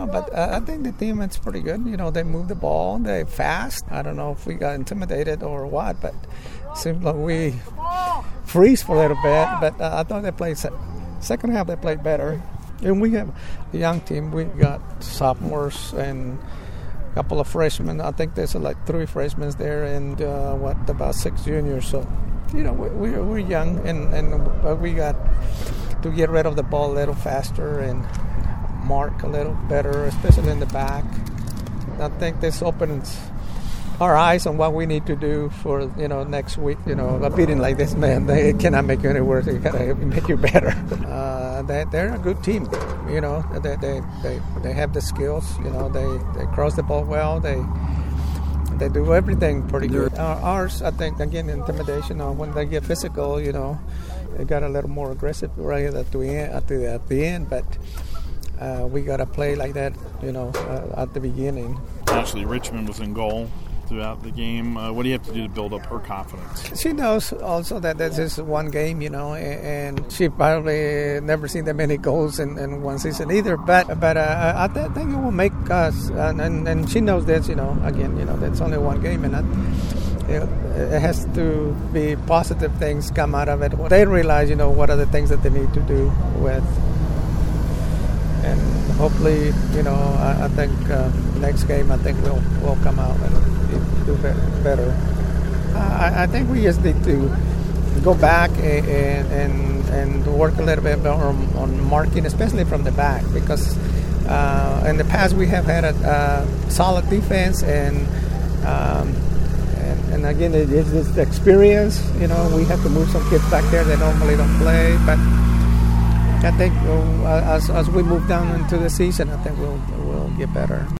No, but I think the team is pretty good. You know, they move the ball, they fast. I don't know if we got intimidated or what, but it seems like we freeze for a little bit. But I thought they played second half. They played better, and we have a young team. We got sophomores and a couple of freshmen. I think there's like 3 freshmen there, and about 6 juniors. So, you know, we're young, and we got to get rid of the ball a little faster and mark a little better, especially in the back. I think this opens our eyes on what we need to do for, you know, next week. You know, a beating like this, man, they cannot make you any worse. They gotta make you better. They're a good team. You know, they have the skills. You know, they cross the ball well. They do everything pretty good. Ours, I think, again, intimidation. When they get physical, you know, they got a little more aggressive right at the end, but we got to play like that, you know, at the beginning. Actually, Richmond was in goal throughout the game. What do you have to do to build up her confidence? She knows also that this is one game, you know, and she probably never seen that many goals in one season either. But I think it will make us, and she knows this, you know, again, you know, that's only one game, and it has to be positive things come out of it. They realize, you know, what are the things that they need to do with. And hopefully, you know, I think next game, I think we'll come out and do better. I think we just need to go back and work a little bit more on marking, especially from the back, because in the past we have had a solid defense, and again, it's just experience. You know, we have to move some kids back there that normally don't play, but I think as we move down into the season, I think we'll get better.